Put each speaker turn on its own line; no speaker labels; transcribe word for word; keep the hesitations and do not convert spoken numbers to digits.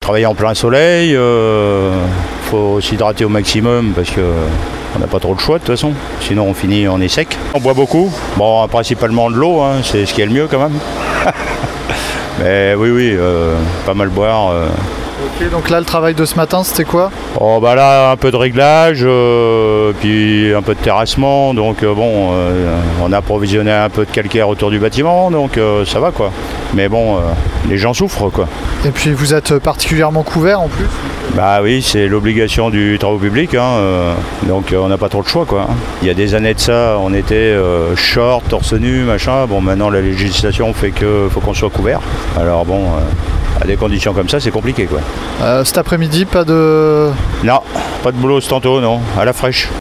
travailler en plein soleil, il euh, faut s'hydrater au maximum parce que on n'a pas trop le choix de toute façon, sinon on finit, on est sec. On boit beaucoup, bon principalement de l'eau, hein, c'est ce qui est le mieux quand même. Mais oui, oui, euh, pas mal boire. Euh.
Ok, donc là le travail de ce matin c'était quoi?
Oh bah là un peu de réglage, euh, puis un peu de terrassement, donc euh, bon, euh, on a approvisionné un peu de calcaire autour du bâtiment, donc euh, ça va quoi. Mais bon, euh, les gens souffrent quoi.
Et puis vous êtes particulièrement couvert en plus?
Bah oui, c'est l'obligation du travaux public, hein, euh, donc euh, on n'a pas trop le choix quoi. Il y a des années de ça, on était euh, short, torse nu, machin. Bon maintenant la législation fait que faut qu'on soit couvert. Alors bon, euh, à des conditions comme ça, c'est compliqué quoi.
Euh, cet après-midi, pas de...
Non, pas de boulot ce tantôt, non, à la fraîche.